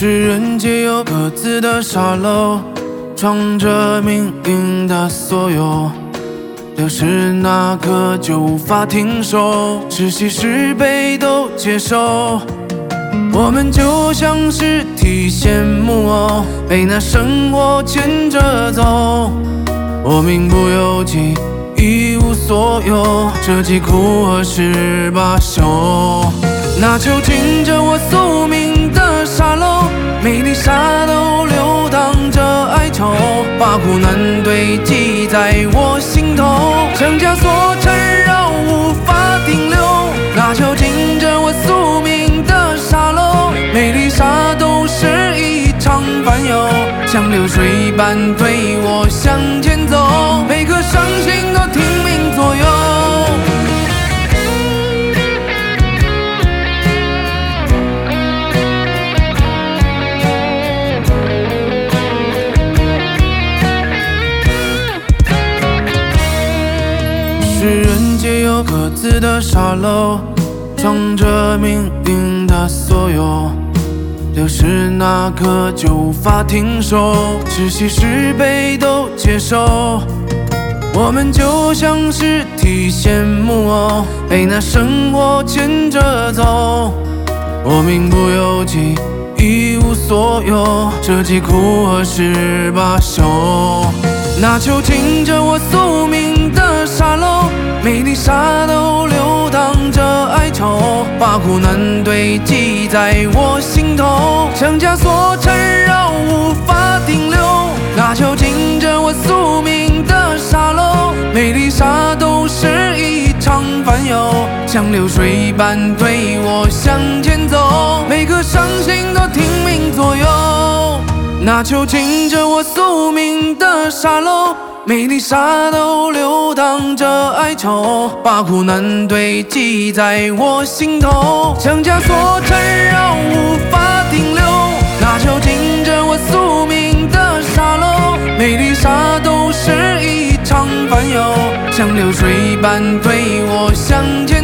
世人皆有各自的沙漏，闯着命运的所有。流失那刻就无法停手，是喜是悲都接受。我们就像是提线木偶，被那生活牵着走。我命不由己，一无所有，这疾苦何时罢休？那囚禁着我宿命的沙漏，每粒沙都流淌着哀愁，把苦难堆积在我心头，像枷锁缠绕无法停留。那囚禁着我宿命的沙漏，每粒沙都是一场烦忧，像流水般推我向前走，每颗伤心都听命左右。世人皆有各自的沙漏，闯着命运的所有。流失那刻就无法停手，是喜是悲都接受。我们就像是提线木偶，被那生活牵着走。我命不由己，一无所有，这疾苦何时罢休？那囚禁着我宿命的沙漏，每粒沙都流淌着哀愁，把苦难堆积在我心头，像枷锁缠绕无法停留。那囚禁着我宿命的沙漏，每粒沙都是一场烦忧，像流水般推我向前走，每颗伤心都听命左右。那囚禁着我宿命的沙漏，每粒沙都流淌着哀愁，把苦难堆积在我心头，像枷锁缠绕无法停留。那囚禁着我宿命的沙漏，每粒沙都是一场烦忧，像流水般推我向前